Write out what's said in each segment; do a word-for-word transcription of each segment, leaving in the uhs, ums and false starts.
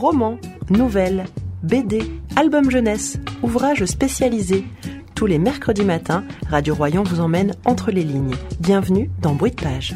Romans, nouvelles, B D, albums jeunesse, ouvrages spécialisés. Tous les mercredis matins, Radio Royan vous emmène entre les lignes. Bienvenue dans Bruit de Page.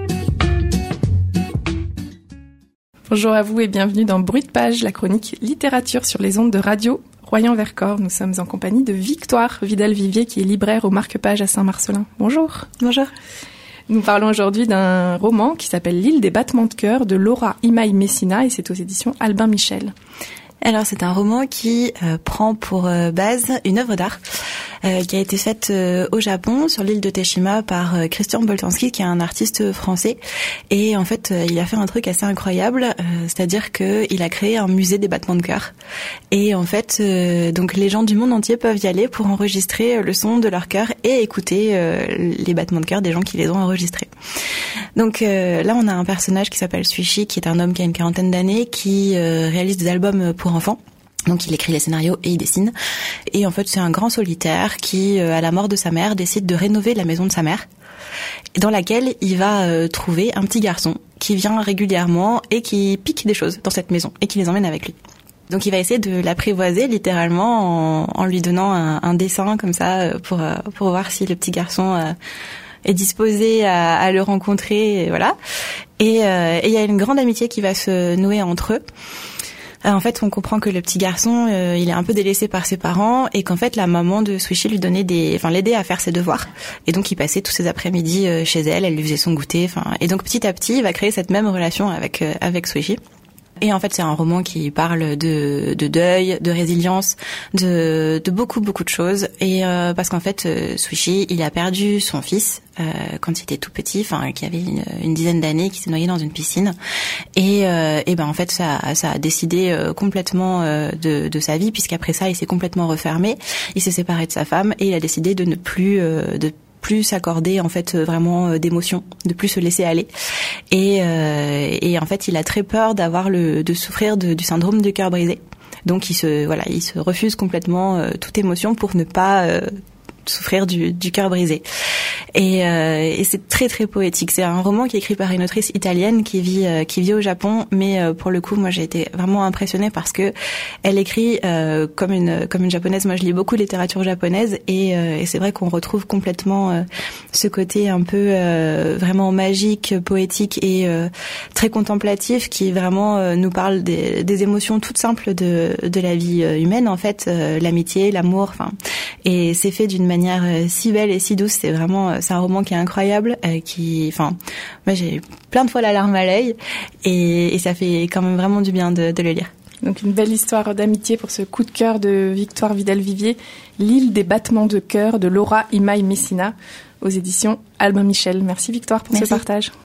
Bonjour à vous et bienvenue dans Bruit de Page, la chronique littérature sur les ondes de Radio Royan-Vercors. Nous sommes en compagnie de Victoire Vidal-Vivier qui est libraire au Marque-Page à Saint-Marcelin. Bonjour. Bonjour. Nous parlons aujourd'hui d'un roman qui s'appelle L'île des battements de cœur de Laura Imai Messina et c'est aux éditions Albin Michel. Alors c'est un roman qui euh, prend pour euh, base une œuvre d'art euh, qui a été faite euh, au Japon sur l'île de Teshima par euh, Christian Boltanski qui est un artiste français et en fait euh, il a fait un truc assez incroyable, euh, c'est-à-dire que il a créé un musée des battements de cœur et en fait euh, donc les gens du monde entier peuvent y aller pour enregistrer le son de leur cœur et écouter euh, les battements de cœur des gens qui les ont enregistrés. Donc euh, là on a un personnage qui s'appelle Suichi qui est un homme qui a une quarantaine d'années qui euh, réalise des albums pour enfants. Donc il écrit les scénarios et il dessine. Et en fait c'est un grand solitaire qui, euh, à la mort de sa mère, décide de rénover la maison de sa mère, dans laquelle il va euh, trouver un petit garçon qui vient régulièrement et qui pique des choses dans cette maison et qui les emmène avec lui. Donc il va essayer de l'apprivoiser littéralement en, en lui donnant un, un dessin comme ça pour, euh, pour voir si le petit garçon... Euh, est disposé à, à le rencontrer, et voilà. Et euh, il y a une grande amitié qui va se nouer entre eux. Euh, en fait, on comprend que le petit garçon, euh, il est un peu délaissé par ses parents et qu'en fait, la maman de Suichi lui donnait des, enfin, l'aidait à faire ses devoirs. Et donc, il passait tous ses après-midi euh, chez elle, elle lui faisait son goûter, enfin. Et donc, petit à petit, il va créer cette même relation avec euh, avec Suichi. Et en fait, c'est un roman qui parle de, de deuil, de résilience, de, de beaucoup, beaucoup de choses. Et euh, parce qu'en fait, euh, Suichi, il a perdu son fils euh, quand il était tout petit, enfin, qui avait une, une dizaine d'années, qui s'est noyé dans une piscine. Et, euh, et ben en fait, ça, ça a décidé euh, complètement euh, de, de sa vie, puisqu'après ça, il s'est complètement refermé. Il s'est séparé de sa femme et il a décidé de ne plus euh, de plus s'accorder en fait vraiment d'émotions, de plus se laisser aller et euh, et en fait il a très peur d'avoir le de souffrir de, du syndrome du cœur brisé. Donc il se voilà, il se refuse complètement euh, toute émotion pour ne pas euh, souffrir du, du cœur brisé. Et, euh, et c'est très très poétique. C'est un roman qui est écrit par une autrice italienne qui vit euh, qui vit au Japon, mais euh, pour le coup, moi j'ai été vraiment impressionnée parce que elle écrit euh, comme une comme une japonaise. Moi, je lis beaucoup de littérature japonaise et, euh, et c'est vrai qu'on retrouve complètement euh, ce côté un peu euh, vraiment magique, poétique et euh, très contemplatif qui vraiment euh, nous parle des, des émotions toutes simples de de la vie humaine en fait, euh, l'amitié, l'amour, enfin. Et c'est fait d'une manière si belle et si douce. C'est vraiment c'est un roman qui est incroyable, euh, qui enfin moi j'ai plein de fois la larme à l'œil et, et ça fait quand même vraiment du bien de, de le lire. Donc une belle histoire d'amitié pour ce coup de cœur de Victoire Vidal-Vivier, L'île des battements de cœur de Laura Imai Messina aux éditions Albin Michel. Merci Victoire pour Merci. ce partage.